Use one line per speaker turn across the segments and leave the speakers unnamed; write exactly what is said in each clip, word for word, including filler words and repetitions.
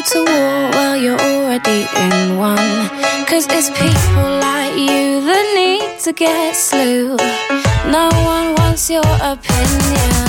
to war, well you're already in one. Cause it's people like you that need to get slew. No one wants your opinion.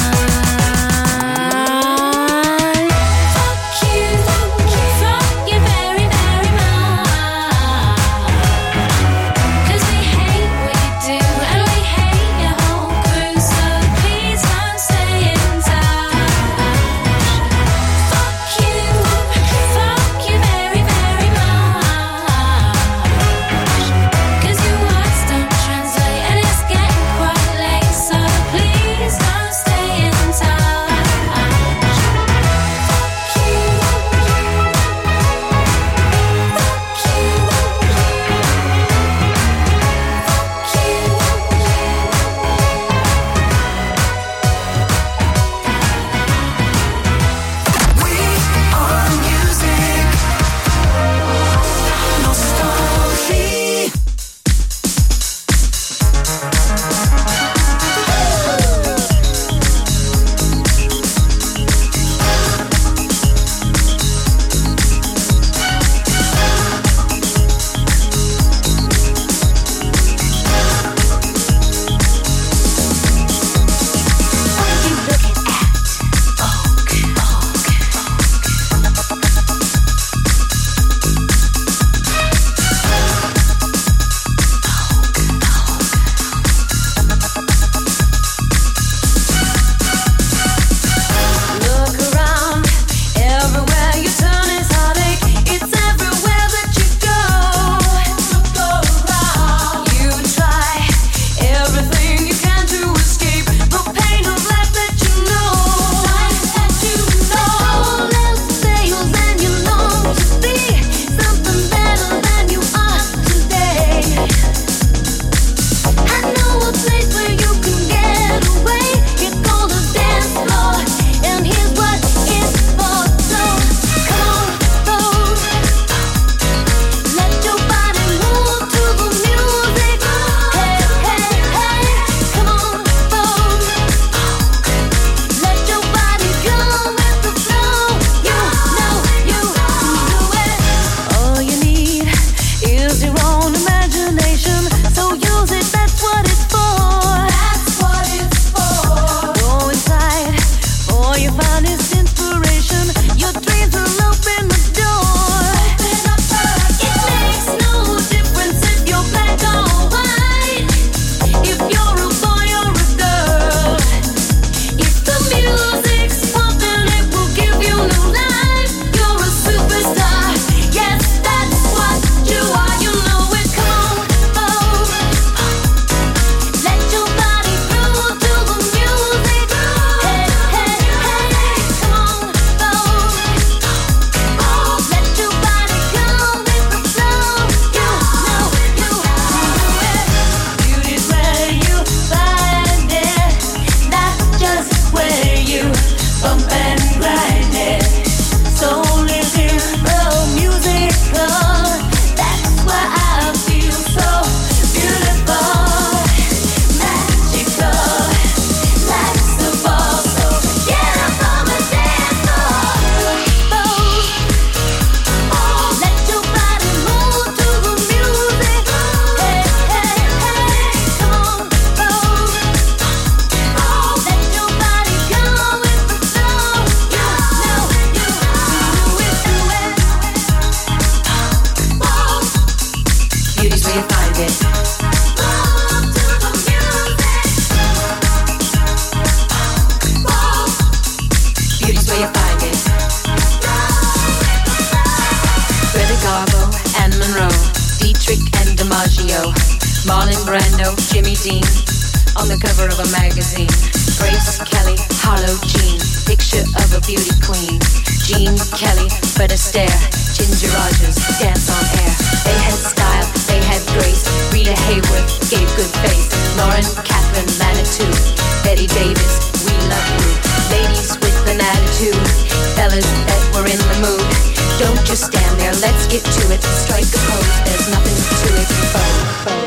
Marlon Brando, Jimmy Dean, on the cover of a magazine. Grace Kelly, Harlow Jean, picture of a beauty queen. Gene Kelly, Fred Astaire, Ginger Rogers, dance on air. They had style, they had grace. Rita Hayworth gave good face. Lauren Catherine Manitou, Betty Davis, we love you. Ladies with an attitude, fellas that were in the mood. Don't just stand there, let's get to it. Strike a pose, there's nothing to it. Vogue, vogue.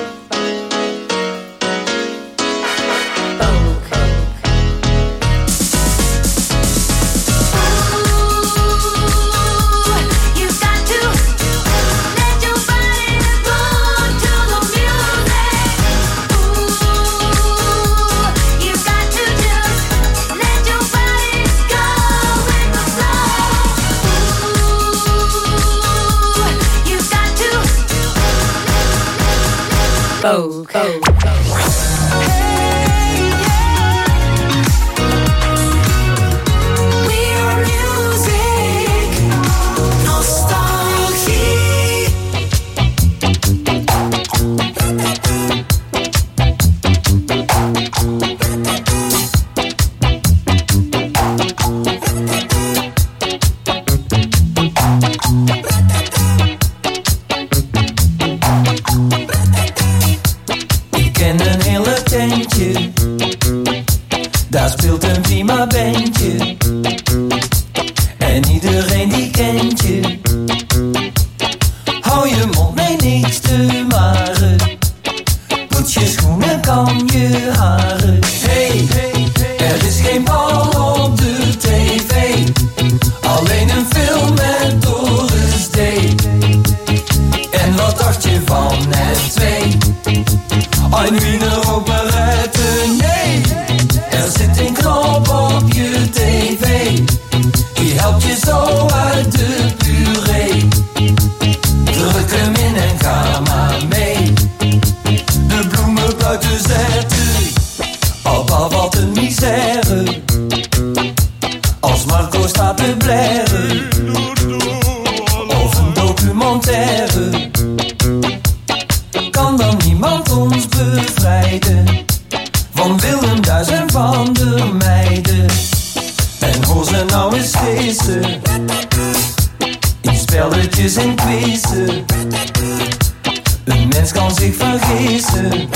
Vogue. Vogue.
Daar speelt een prima bandje en iedereen die kent je. Hou je mond, nee niks te maren. Poets je schoenen, kam je haren. Hey, er is geen bal op de tv, alleen een film met Doris Day. En wat dacht je van het twee? Een Wiener operette, nee. Er zit een knop op je tv, die helpt je zo uit de puree. Druk hem in en ga maar mee. De bloemen buiten zetten, Abba wat een misère. Als Marco staat te blaren, of een documentaire, kan dan niemand ons bevrijden van Willem Duis en van de meiden. En hoor ze nou eens feesten in spelletjes en quizzen. Een mens kan zich vergissen,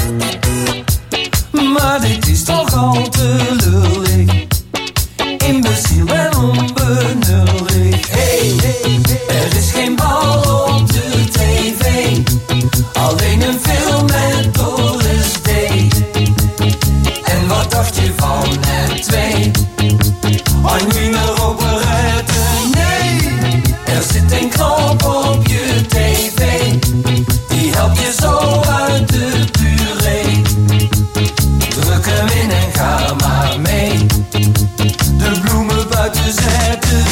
maar dit is toch al te lullig. Imbeciel en onbenullig. Hey, er is geen bal op de tv, alleen een film met Doris Day. En wat dacht je van het twee? Een Wiener operette, nee. Er zit een knop op je tv, die helpt je zo uit de puree. Druk hem in en ga maar mee. De bloemen buiten zetten.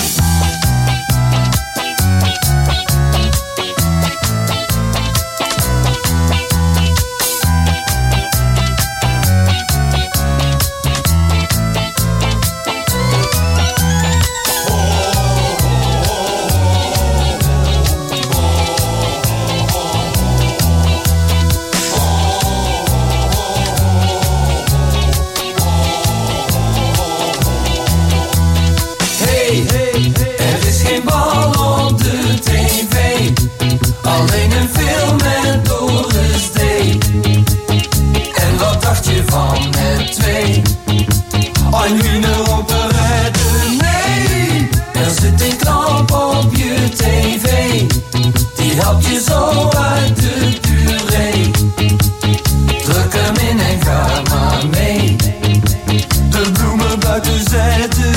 Alleen een film met Doris Day. En wat dacht je van het twee? Een Wiener operette, nee. Er zit een knop op je tv, die helpt je zo uit de puree. Druk hem in en ga maar mee. De bloemen buiten zetten.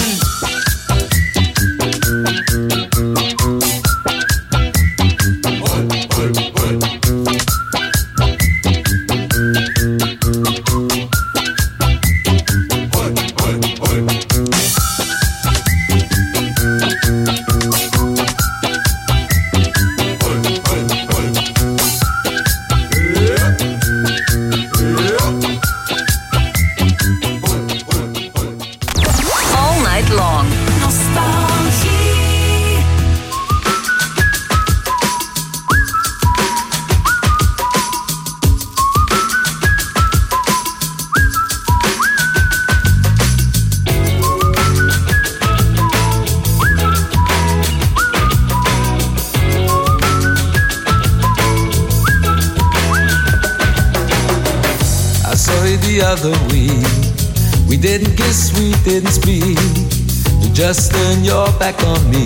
Other week, we didn't kiss, we didn't speak. You just turned your back on me.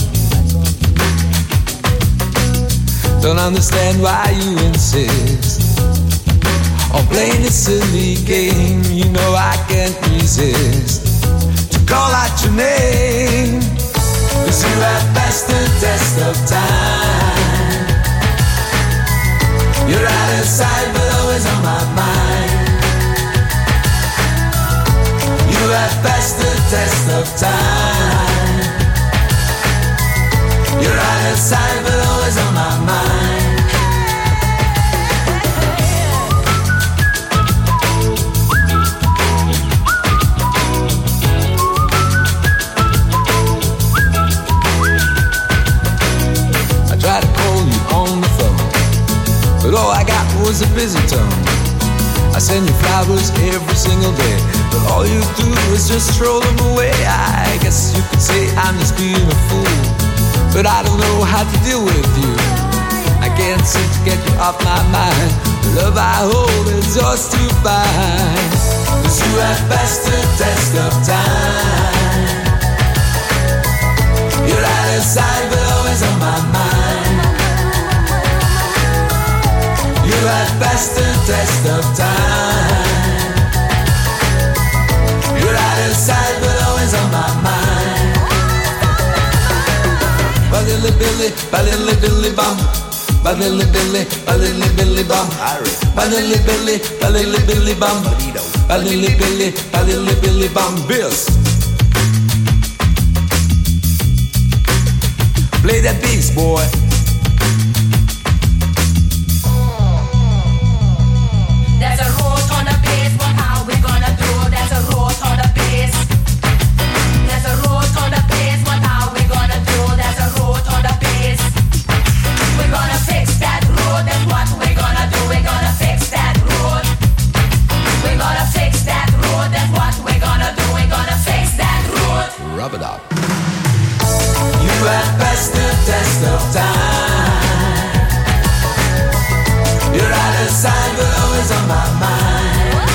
Don't understand why you insist on playing this silly game. You know I can't resist to call out your name, 'cause you have passed the test of time. You're out of sight but always on my mind. You have passed the test of time. You're out of sight but always on my mind. but all I got was a busy tongue. I send you flowers every single day, but all you do is just throw them away. I guess you could say I'm just being a fool, but I don't know how to deal with you. I can't seem to get you off my mind. The love I hold is yours to find. Cause you have passed the test of time. You're out of sight but always on my mind. You have passed the test of time. You're out of sight but always on my mind. Ba-dilly billy, ba-dilly billy bum. Ba-dilly billy, ba-dilly billy bum. Ba-dilly billy, ba-dilly billy bum. Ba-dilly billy, ba-dilly billy bum. Bills. Play that bass, boy.
There's a road on the bass, but how we gonna do? There's a road on the bass. There's a road on the bass, but how we gonna do? There's a road on the bass. We're gonna fix that road, that's what we're gonna do. We're gonna fix that road. We're gonna fix that road, that's what we're gonna do. We're gonna fix that road.
Rub it up. You have passed the test of time. You're out of sight but always on my mind.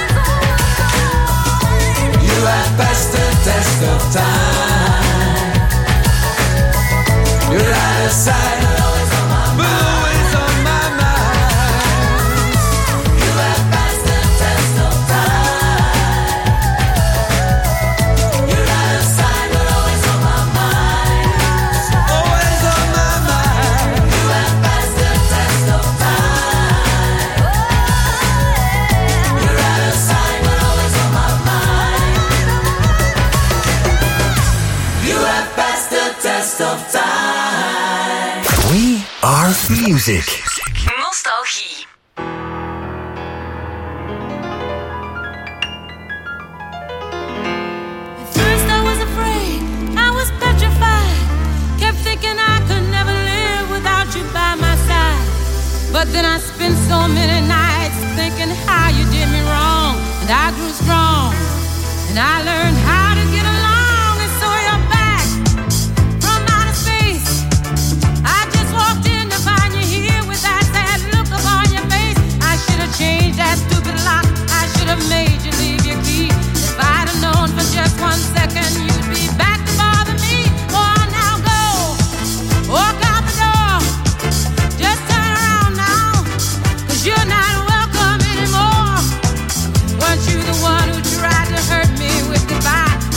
You have passed the test of time. You're out of sight but always on my mind. But always on my mind. You have passed the test of time. You're out of sight but always on my mind. Always on my mind. You have passed the test of time. You're out of sight but always on my mind. You have passed the test of time.
We are music.
Nostalgie.
At first I was afraid, I was petrified. Kept thinking I could never live without you by my side. But then I spent so many nights thinking how you did me wrong. And I grew strong, and I learned how to get along. And so you're back from outer space. I just walked in to find you here with that sad look upon your face. I should have changed that stupid lock. I should have made you leave your key. If I'd have known for just one second you'd be back to bother me. Oh, now go, walk out the door. Just turn around now, cause you're not welcome anymore. Weren't you the one who tried to hurt me with goodbye?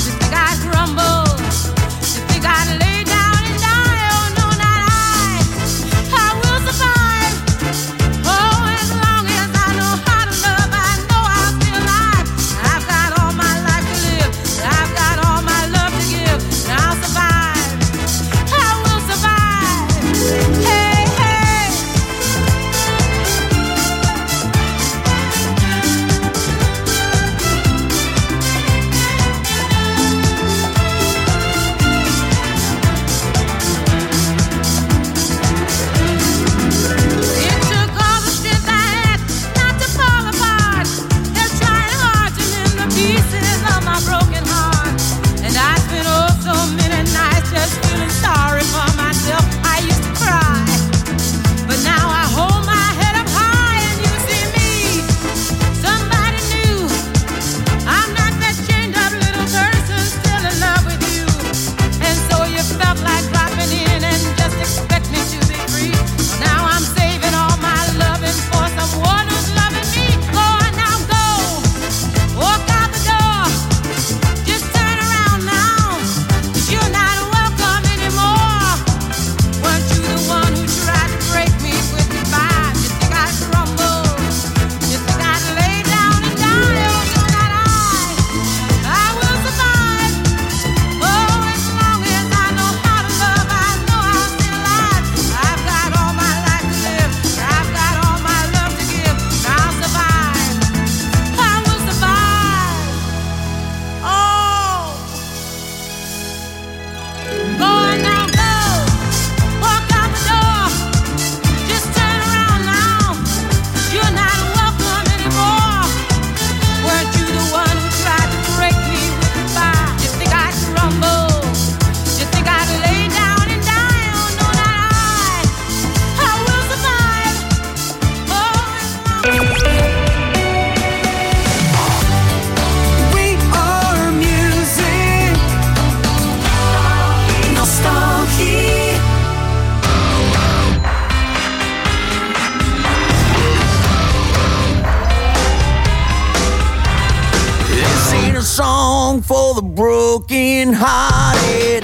song for the broken hearted.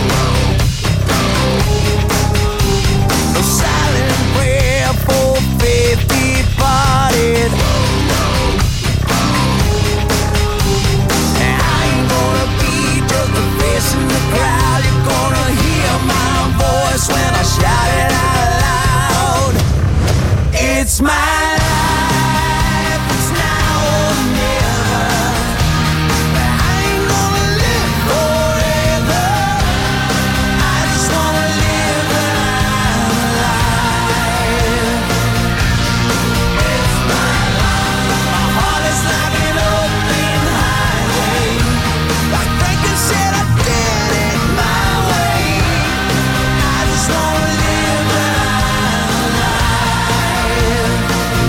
A silent prayer for faith departed. I ain't gonna be just a face in the crowd. You're gonna hear my voice when I shout it out loud. It's my life, it's now or never. I ain't gonna live forever. I just wanna live when I'm alive. It's my life. My heart is like an open highway. Like Franklin said, I did it my way. I just wanna live when I'm alive.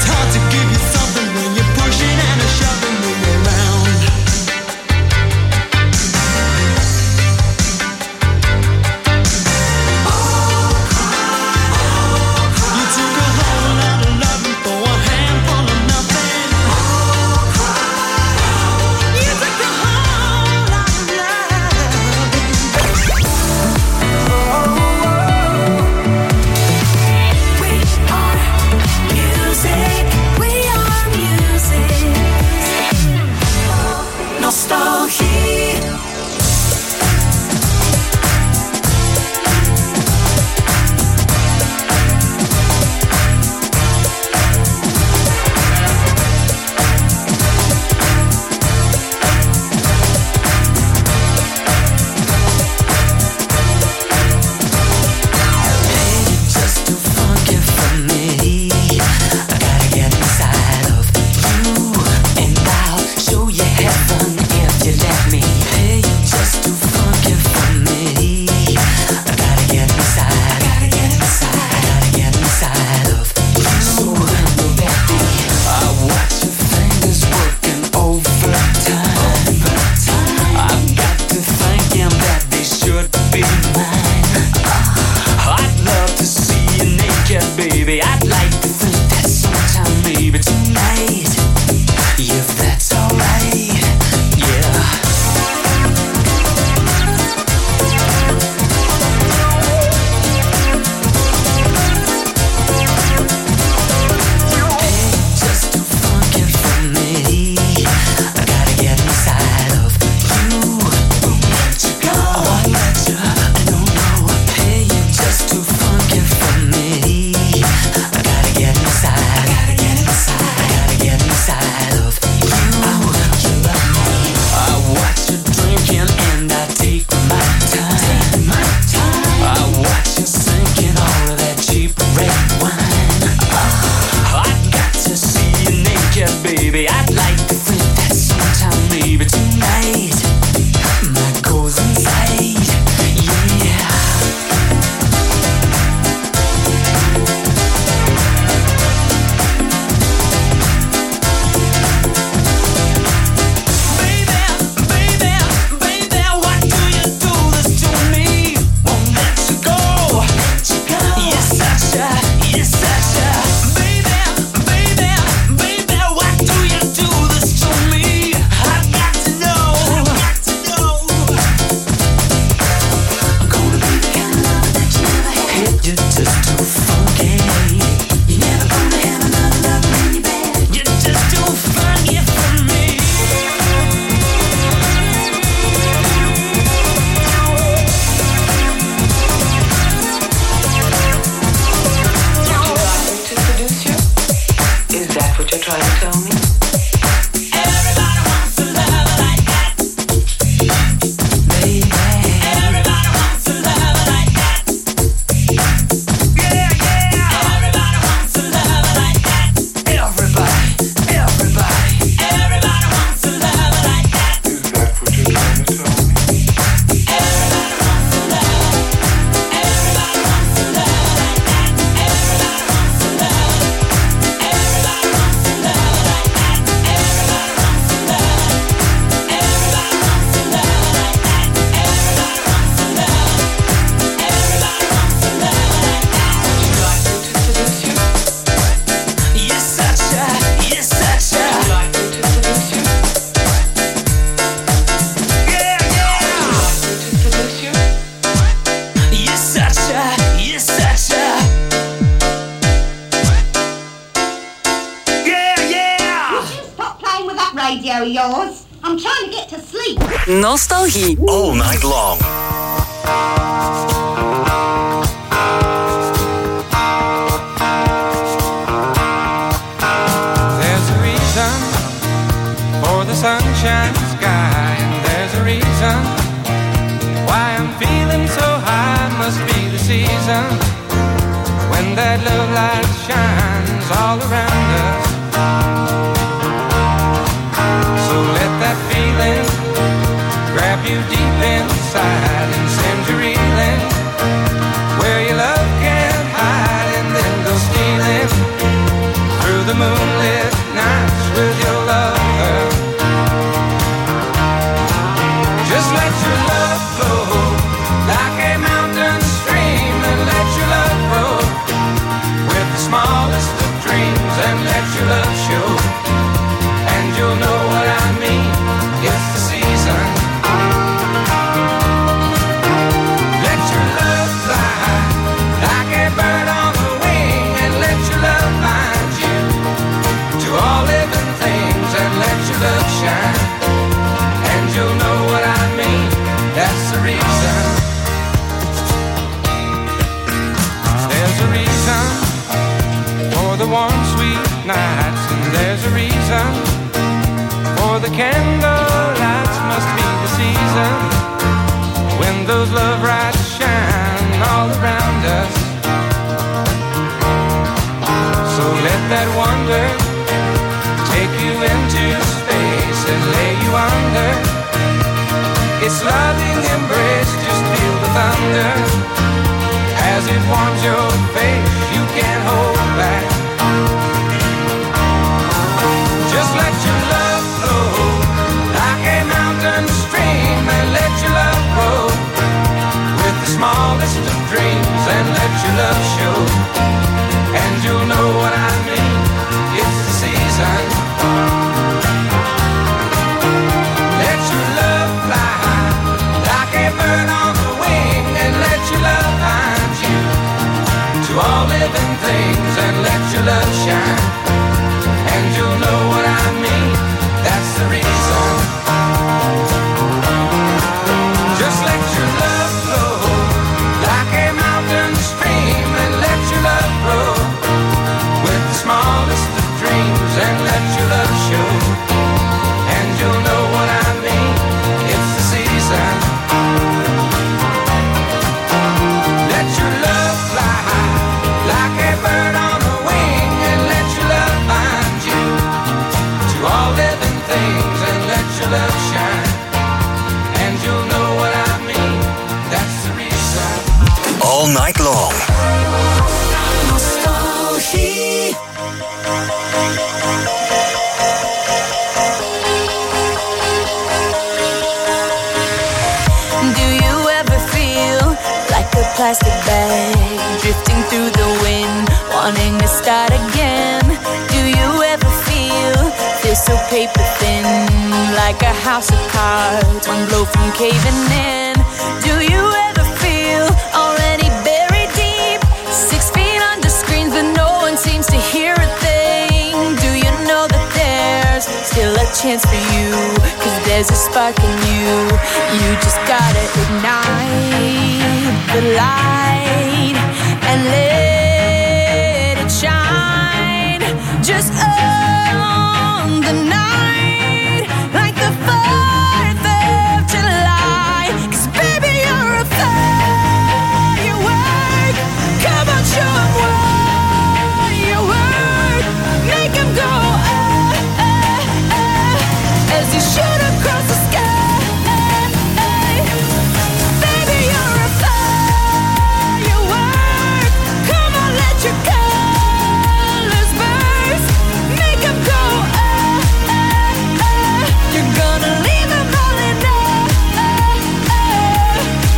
radio yours. I'm trying to get to sleep.
Nostalgie. All night long.
There's a reason for the sunshine sky, and there's a reason why I'm feeling so high. Must be the season when that love light shines all around us. So let that feeling grab you deep inside and send you reeling where your love can't hide, and then go stealing through the moon.
the warm, sweet nights, and there's a reason for the candlelights. Must be the season when those love lights shine all around us. So let that wonder take you into space and lay you under its loving embrace. Just feel the thunder as it warms your face. You can't hold back. Just let your love flow like a mountain stream, and let your love grow with the smallest of dreams, and let your love show, and you'll know what I mean. It's the season. Let your love fly high like a bird on the wing, and let your love find you to all living things, and let your love shine, and you'll know what I mean. That's the reason. Just let your love flow like a mountain stream, and let your love grow with the smallest of dreams, and let your love show, and you'll know what I mean. It's the season. Let your love fly high like a bird on the wing, and let your love find you to all living things, and let your love shine, and you'll know what I mean. That's the reason.
All night long.
Nostalgie.
Do you ever feel like a plastic bag drifting through the wind, wanting to start again? Do you ever feel feel so paper thin, like a house of cards, one blow from caving in? Do you ever feel already buried deep, six feet under screens, but no one seems to hear a thing? Do you know that there's still a chance for you, 'cause there's a spark in you. You just gotta ignite the light and let it shine. Just on the night, like the fourth of July. 'Cause baby, you're a firework. Come on, show 'em what you work. Make 'em go ah, ah, ah, as you shoot across the sky. Baby, you're a firework. Come on, let your colors burst. Make 'em go ah, ah, ah. You're gonna leave 'em all in awe.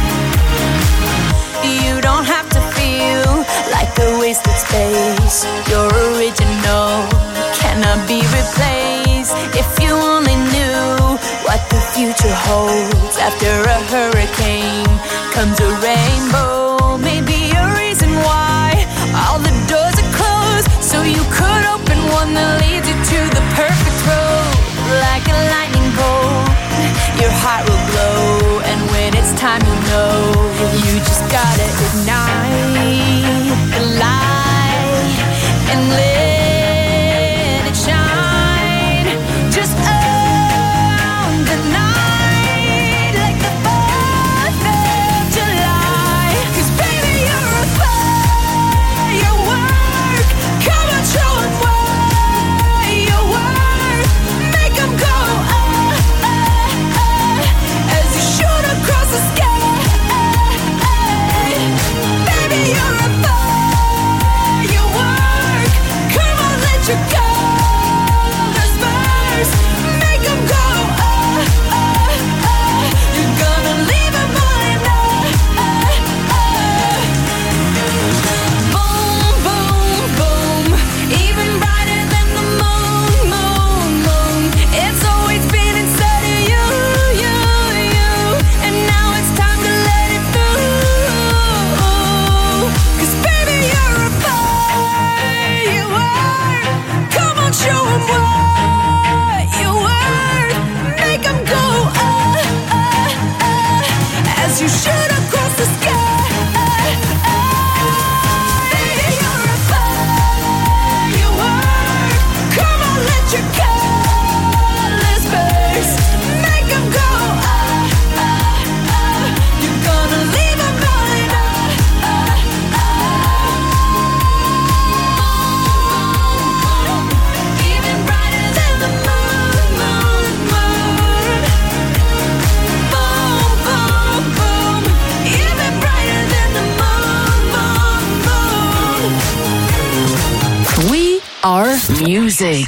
You don't have to feel like a wasted space. Your original cannot be replaced. If you only knew what the future holds, after a hurricane comes a rainbow. Maybe a reason why all the doors are closed, so you could open one that leads you to the perfect road. Like a lightning bolt, your heart will glow, and when it's time, you'll know. You just gotta ignite the light and let it shine. Just on the night, like the fourth of July. 'Cause baby, you're a firework. Come on, show 'em what you work. Make 'em go ah, ah, ah, as you shoot across the sky. Baby, you're a firework. Come on, let your colors burst. Make 'em go ah, ah, ah. You're gonna leave 'em all in awe. Boom, boom, boom. Even brighter than the moon, moon, moon. It's always been inside of you, you, you. And now it's time to let it through. 'Cause baby, you're a firework.
Our music.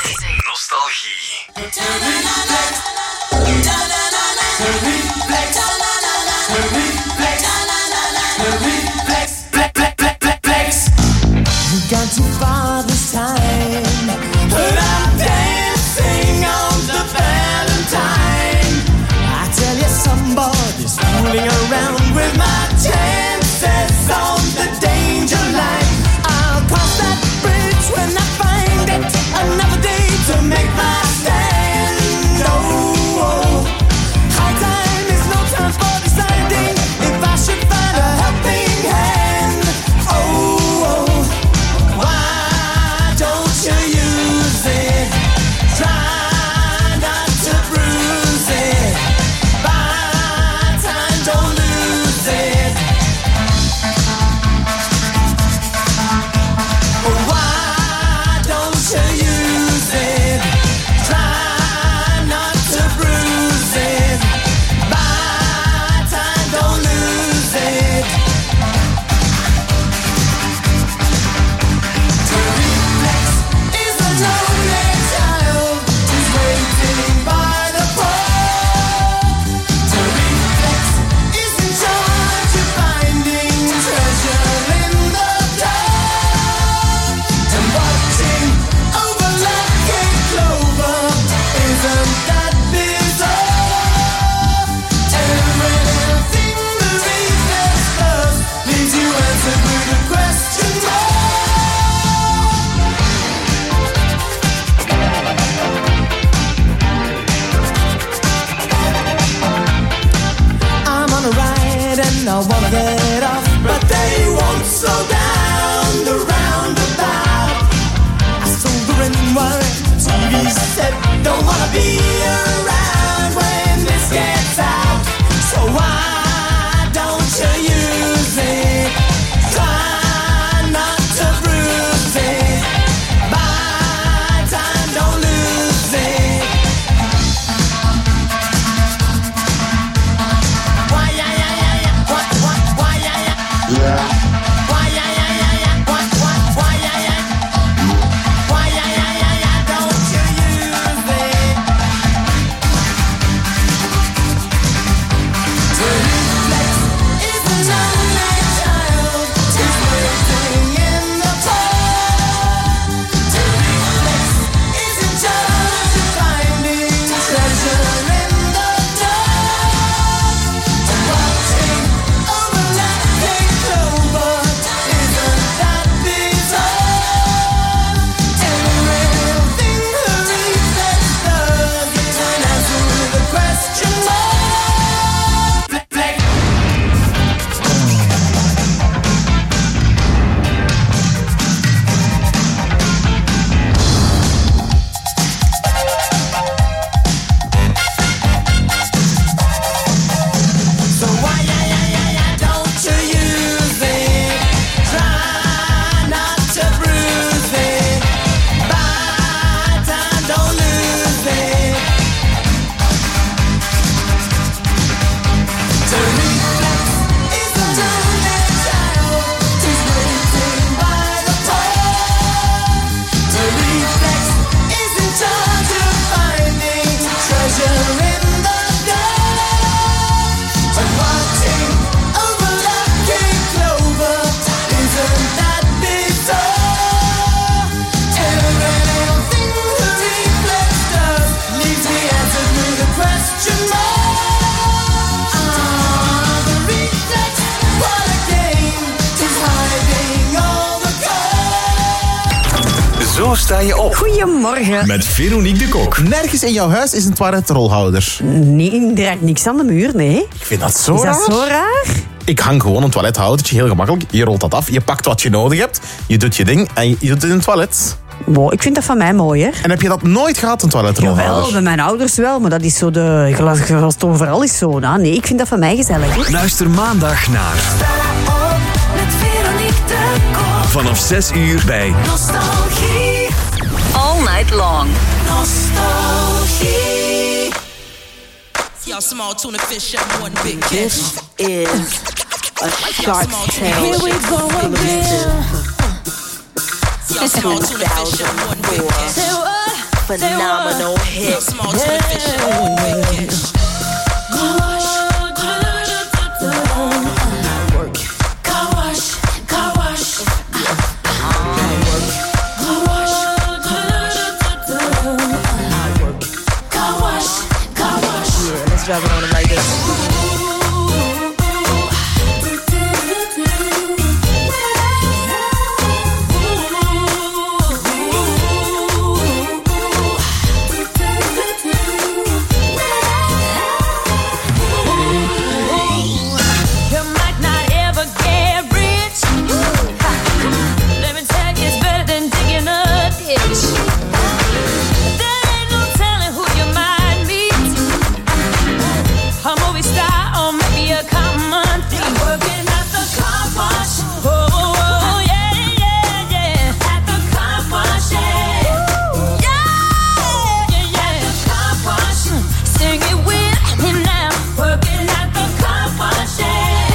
We've gone too far this time, but I'm dancing on the Valentine. I tell you, somebody's fooling around with my chances on the danger line. I'll cross that bridge when I find it. Another day to make my stand. Oh, oh. High time is no time for deciding if I should find a helping hand. Oh, oh. Why don't you use it? Try not to bruise it. Buy time, don't lose it. Why don't you use it? Try not to bruise it. Buy time, don't lose it. To reflex is a lonely child who's waiting by the pole. To reflex is in charge of finding treasure in the dark. And watching over lucky clover, isn't that bizarre? Everything the reflex does leaves you answered with a question mark. I'm on a ride and I wanna get off, but they won't slow down the roundabout. I sold the red and white T V set, don't wanna be around when this gets out. So why don't you use it? Try not to bruise it. Buy time, don't lose it. Why, yeah, yeah, yeah, yeah. What, what, why, yeah, yeah. Why, yeah, yeah, yeah, yeah. What, what, why, yeah, yeah. Why, yeah, yeah, yeah, yeah. Don't you use it? To reflex is a lonely child who's waiting in the cold. To reflex is in charge of finding treasure in the dark. And watching over lucky clover, isn't that bizarre? Everything the reflex does is an answer with a question mark. Flick, flick. So why, yeah, yeah, yeah, yeah, don't you use it? Try not to bruise it. Buy time, don't lose it. To reflex is a lonely child who's waiting by the pole. To reflex is in charge of finding treasure in the dark. And watching over lucky clover, isn't that bizarre? Everything the reflex does leaves me answered with a question mark. Ah, the reflex, what a game, is hiding all the code.
Zo sta je op.
Goedemorgen.
Met Veronique de Kok.
Nergens in jouw huis is een toiletrolhouder.
Nee, er hangt niks aan de muur, nee.
Ik vind dat zo
Is
raar.
dat zo raar?
Ik hang gewoon een toilethoudertje, heel gemakkelijk. Je rolt dat af, je pakt wat je nodig hebt, je doet je ding en je doet het in het toilet.
Wow, ik vind dat van mij mooier.
En heb je dat nooit gehad, een toiletrolhouder?
Jawel, bij mijn ouders wel, maar dat is zo de glas, glas overal is zo. Nou, nee, ik vind dat van mij gezellig.
Luister maandag naar
Met Veronique de Kok.
vanaf zes uur bij
Nostalgie.
All night long.
Nostalgie.
Y'all small tuna fish and one big catch.
This is a Shark's Tale.
Here we go again.
Y'all small tuna fish and one big catch.
Say what?
Phenomenal hit. Y'all small tuna fish and one big catch.
Car wash, car wash, car wash.
Let's drive it on it like this.
You might not ever get rich. Let me tell you, it's better than digging a ditch. There ain't no telling who you might meet. A movie star or maybe a common thief. Working at the car wash. Oh, oh, oh, yeah, yeah, yeah. At the car wash, yeah. Yeah, yeah, yeah. At the car wash. Sing it with me now. Working at the car wash, yeah.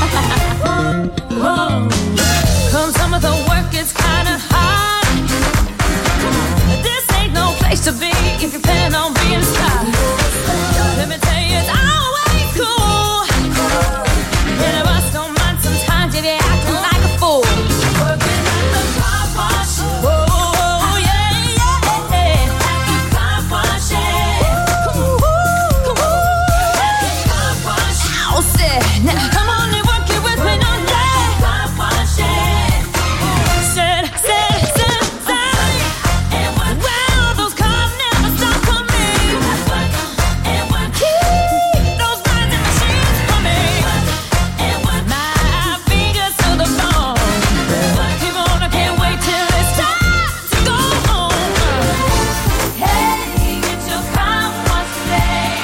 Whoa. Come some of the work is kinda hard. This ain't no place to be if you plan on being a star. Let me tell you, it's always cool. Any of us don't mind sometimes if you're acting like a fool. Working at the car wash. Oh, yeah, yeah, yeah. At the car wash, yeah. Ooh, ooh, ooh. At the car wash. I'll say, now come on and work it with me, no, yeah. At the car wash, yeah. Said, said, said, said. And work. Well, those cars never stop coming. Work and work. Keep those grinding machines coming. And work. My fingers to the bone. Keep on, I can't wait till it's time to go home. Hey, get your car wash today.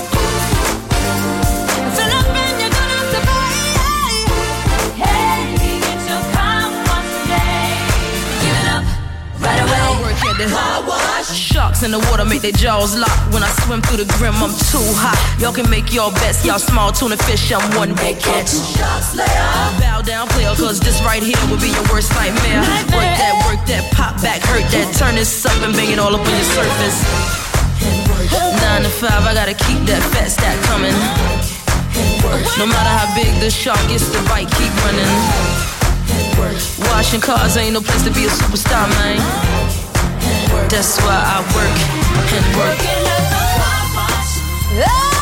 Fill up and you're gonna have to pay. Hey, get your car wash today. Give it up right away.
I work at the
car wash.
Sharks in the water make their jaws lock. When I swim through the grim, I'm too hot. Y'all can make your bets. Y'all small tuna fish, I'm one big catch. Bow down, player, cause this right here will be your worst nightmare. Work that, work that, pop back, hurt that. Turn this up and bang it all up on your surface. Nine to five, I gotta keep that fat stack coming. No matter how big the shark is, the bite keep running. Washing cars ain't no place to be a superstar, man. That's why I work and work.
Working at the car wash. Oh,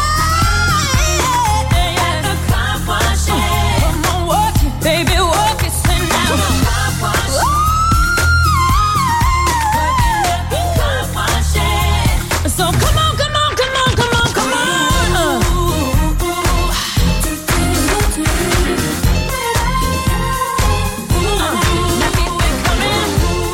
yeah, at the car wash, yeah. Come on, work it, baby, work it, sit down. At the car wash. Working at the car wash, yeah. So come on, come on, come on, come on, come on. Now keep it coming.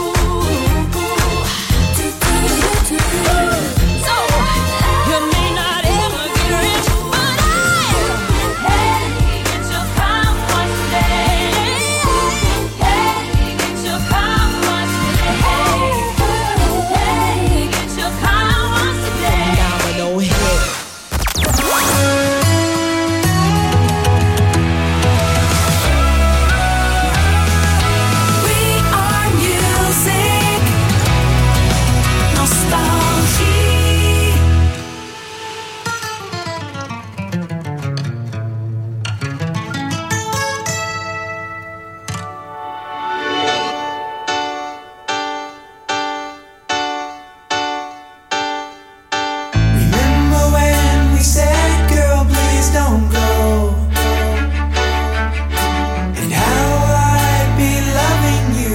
So you may not ever get rich, but I hey, get your car wash today. Hey, get your car wash today. Hey, get your car wash today.
Domino hit.
We are music, nostalgie.
Remember when we said, girl, please don't go? And how I'd be loving you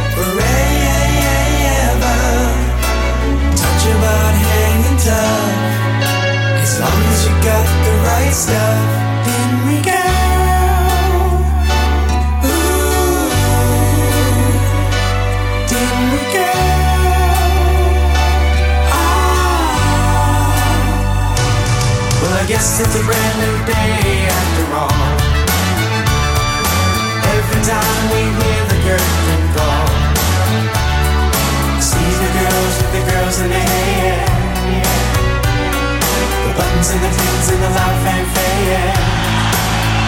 forever. Touch about hanging tough. As long as you got the right stuff. Then we go. Ooh. Then we go. Well, I guess it's a brand new day after all. Every time we hear the curtain call, see the girls with the girls in their hair, the buttons and the things and the loud fanfare.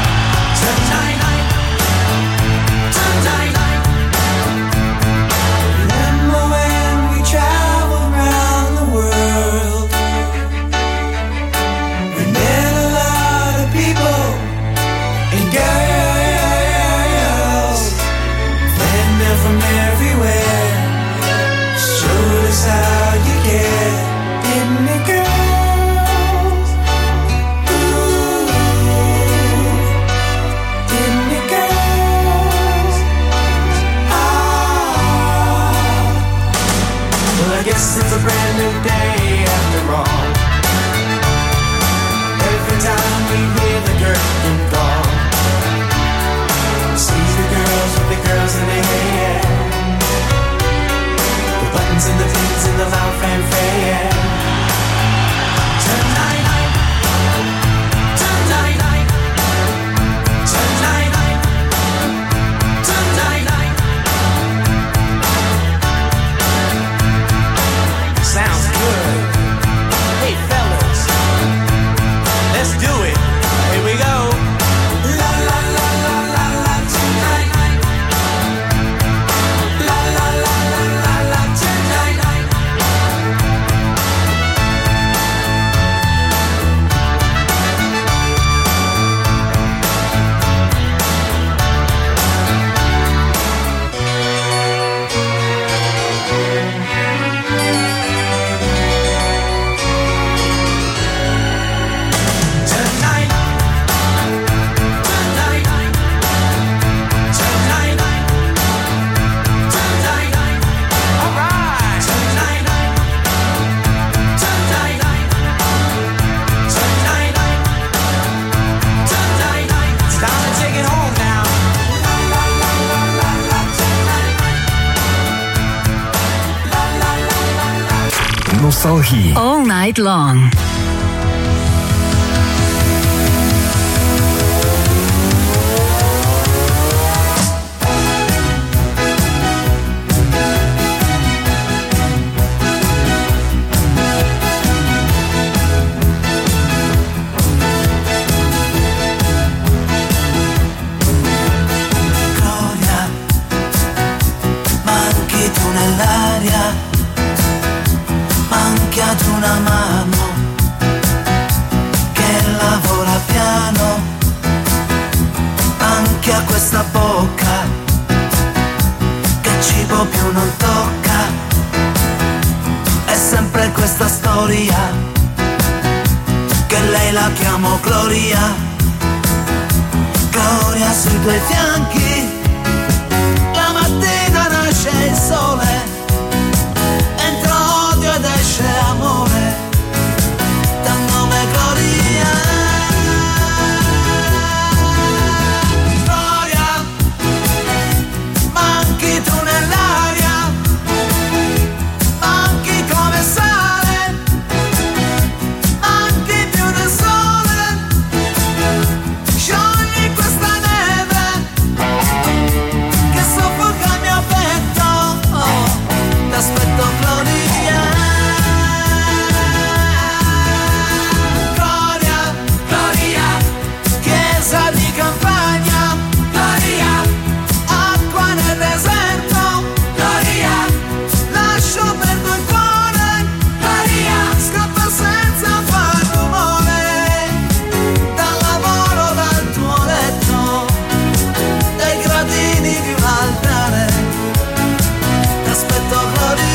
Tonight, tonight,
I guess it's a brand new day after all. Every time we hear the curtain call, see the girls with the girls in their hair, the buttons and the pins and the loud fanfare. Tonight, tonight, tonight, tonight. Sounds good. Hey fellas, let's do it. Here we go. La la la la la la tonight. La la la la la la tonight.
Nostalgie.
All night long.
Gloria, manchi tu nell'aria, manchi ad una mano che lavora piano, anche a questa bocca che cibo più non tocca. È sempre questa storia che lei la chiamo Gloria. Gloria sui tuoi fianchi, la mattina nasce il sole, entra odio ed esce amore, dal nome Gloria. Gloria, manchi tu nell'aria, manchi come sale, manchi più del sole, sciogli questa neve che soffoca il mio petto. Oh, t'aspetto Gloria. Gloria, Gloria, chiesa di campagna, Gloria, acqua nel deserto, Gloria, lascio perdo il cuore, Gloria, scappa senza far rumore, dal lavoro, dal tuo letto, dai gradini di un altare, t'aspetto Gloria.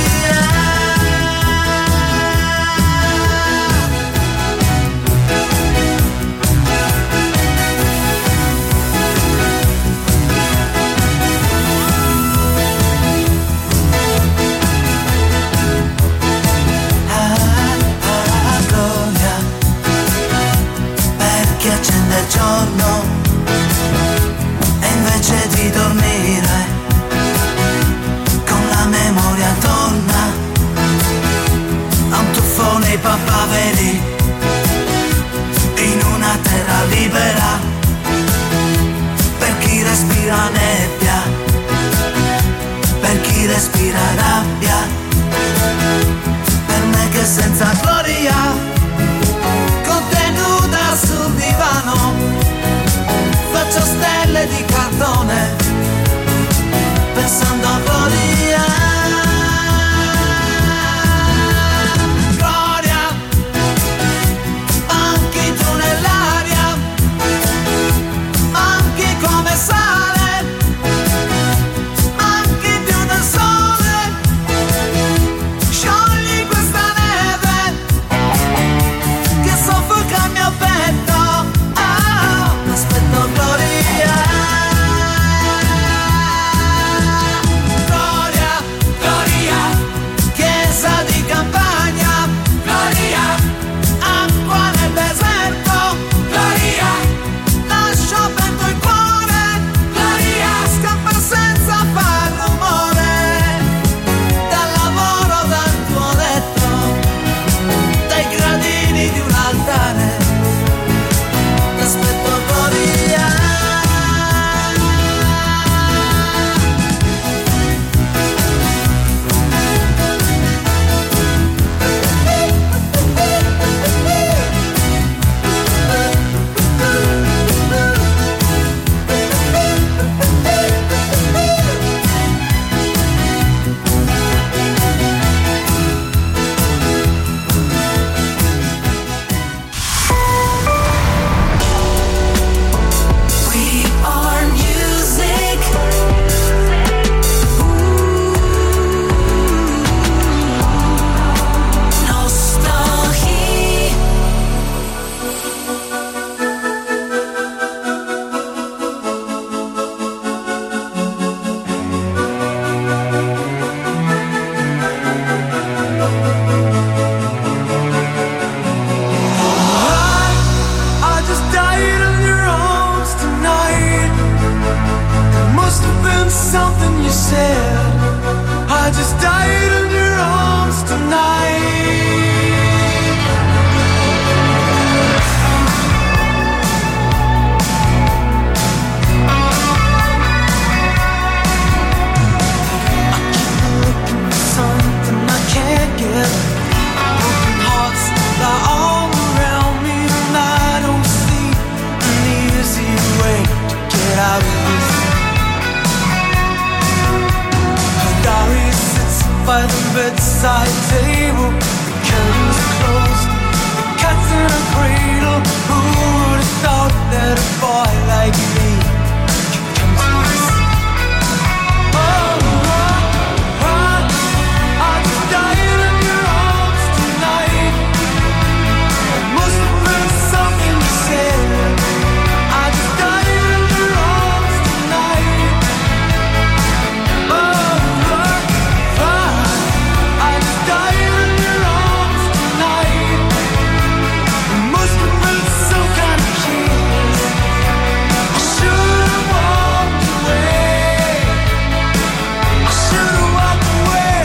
Ah, Gloria, per chi accende il giorno e invece di dormire con la memoria torna a un tuffo nei papaveri in una terra libera, per chi respira nebbia, per chi respira rabbia, per me che senza gloria, contenuta sul divano, faccio stelle di cartone, pensando a gloria. Gloria, manchi tu nell'aria, manchi come sale, manchi più del sole,
bedside table, the curtains are closed, the cat's in a cradle. Who would have thought that a boy like me could come to this? Oh, oh, oh, I just died in your arms tonight. It must have been something you said. I just died in your arms tonight. Oh, oh, oh, I just died in your arms tonight. It must have been some kind of kiss. I should have walked away. I should have walked away.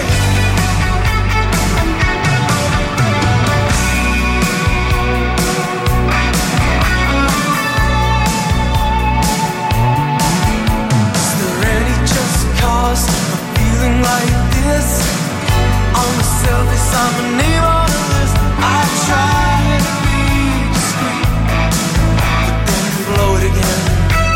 Is there any just cause for feeling like this? On the surface, I'm a name on the list. I try to be discreet, but then blow it again.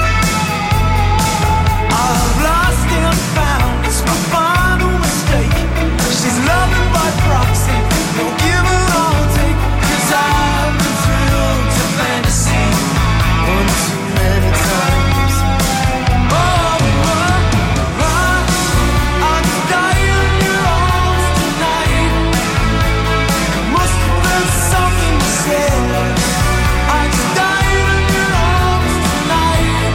I've lost and found, it's my final mistake. She's loving by proxy, no give and I'll take. 'Cause I've been thrilled to fantasy one too many times. Oh, oh, oh, I just died in your arms tonight. It must have been something you said. I just died in your arms tonight.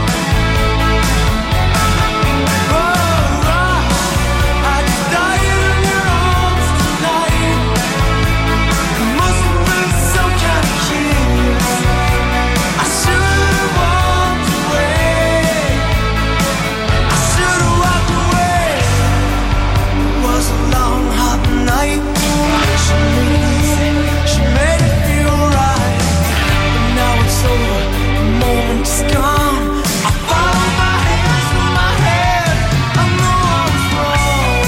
Oh, oh, I just died in your arms tonight. It must have been some kind of kiss. I should have walked away. I should have walked away. It was a long, hot night. She made it, she made it feel right. But now it's over, the moment is gone. I follow my hands through my head. I know I was wrong.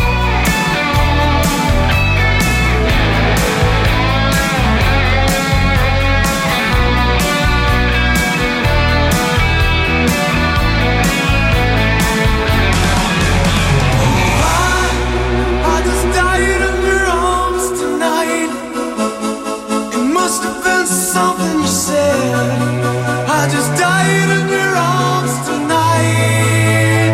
I just died in your arms tonight. It must have been something you said. I just died in your arms tonight.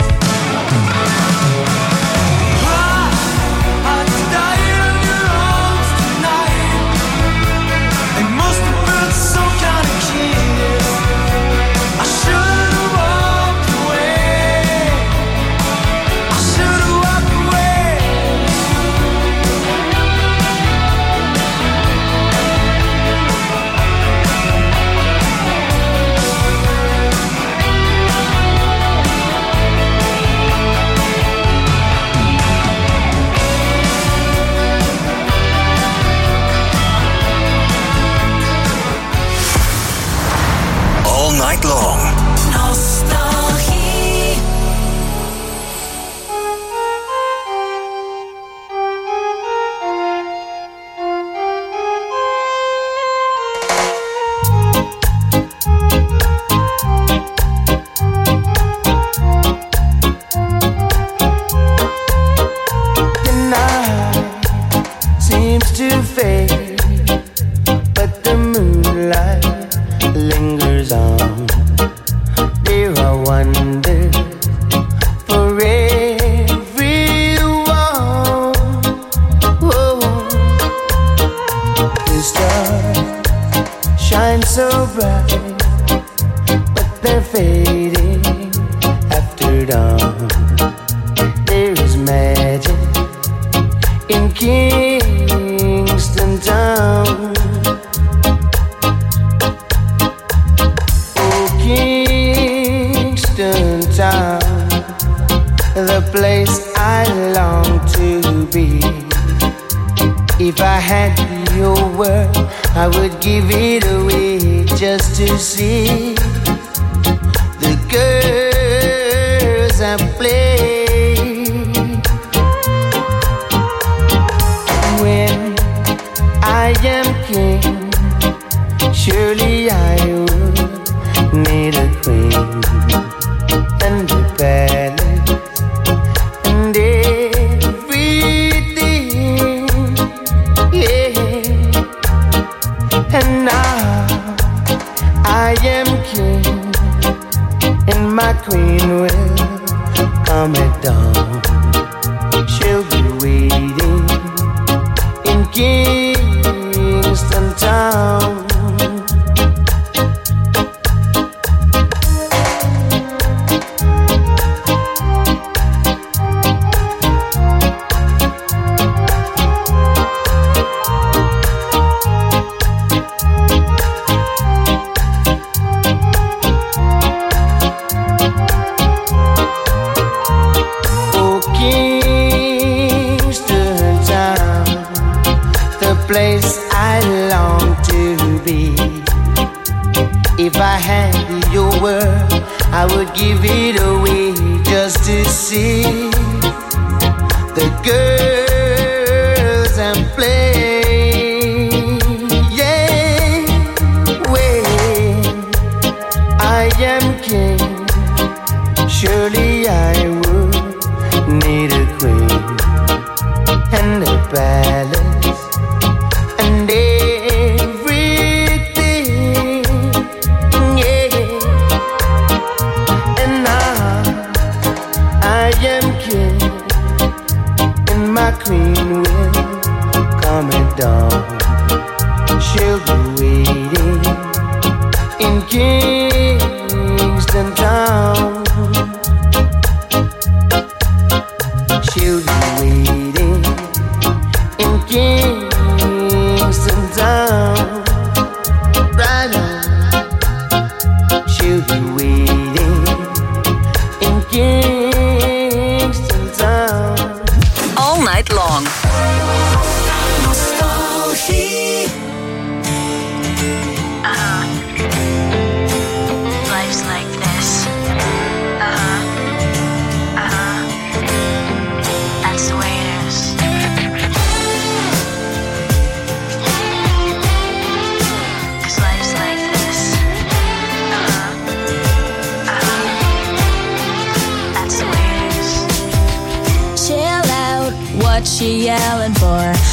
I just died in your arms tonight. It must have been some kind of kiss. I should have walked away. I should have walked away.
All night long.
Nostalgie.
The night seems to fade, but the moonlight lingers on. There are wonders for everyone. Whoa. The stars shine so bright, but they're fading after dawn. There is magic in Kingston Town. Oh, Kingston Town, the place I long to be. If I had your word, I would give it away just to see the girls I play. When I am king, surely I would need a queen and a palace and everything.
queen will come at dawn. She'll be waiting in Kingston Town. Place I long to be. If I had your word, I would give it away just to see the girls and play. Yeah, when I am king, surely I would need a queen and a palace. And everything, yeah. And now I am king, and my queen will come at dawn. She'll be waiting in Kingston Town. She'll be waiting in Kingston Town, right on. She'll be waiting in Kingston Town
all night long.
Nostalgie.
Uh-huh. Life's like this. Uh-huh. Uh-huh. That's the way it is.
What she yelling for?